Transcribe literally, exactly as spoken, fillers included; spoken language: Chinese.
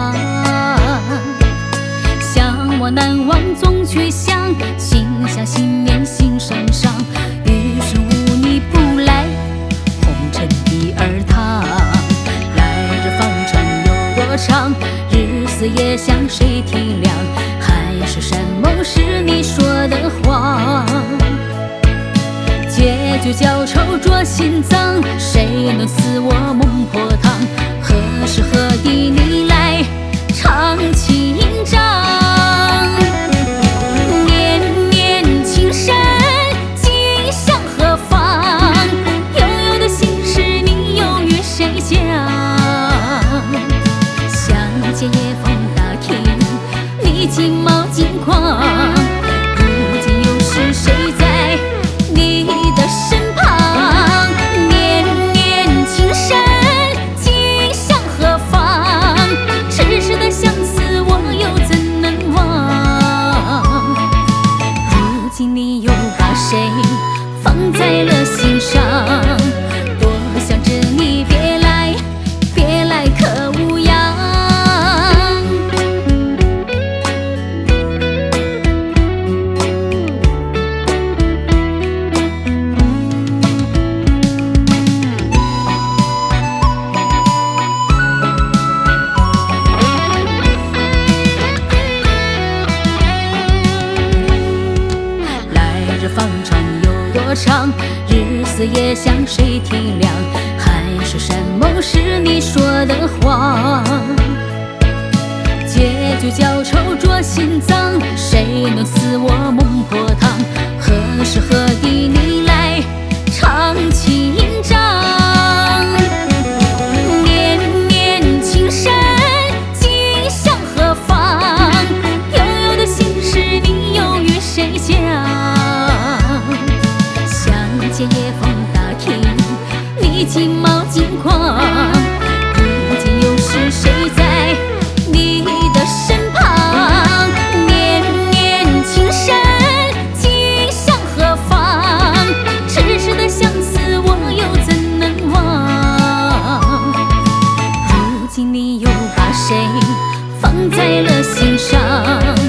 望。向往难忘总却想，心想心念心上伤。余生无你不来，红尘一儿堂。来日方长有多长？日思夜想谁体谅？海誓山盟是你说的谎。借酒浇愁灼心脏，谁能似我梦破堂？何时何地你来唱情章？年年情深，今向何方？悠悠的心事，你又与谁讲？相见夜风打听，你金毛金狂。如今又是谁在你的身旁？年年情深，今向何方？痴痴的相思，我又怎能忘？如今你又把谁放在了心上？多想着你别来，别来可无恙。方长有多长？日思夜想谁体谅？海誓山盟是你说的谎。借酒浇愁灼心脏，谁能似我梦破堂？何时何地你来唱情章？年年情深，今向何方？悠悠的心事，你又与谁讲？借夜风打听，你金毛金狂。如今又是谁在你的身旁？年年情深，今向何方？痴痴的相思，我又怎能忘？如今你又把谁放在了心上？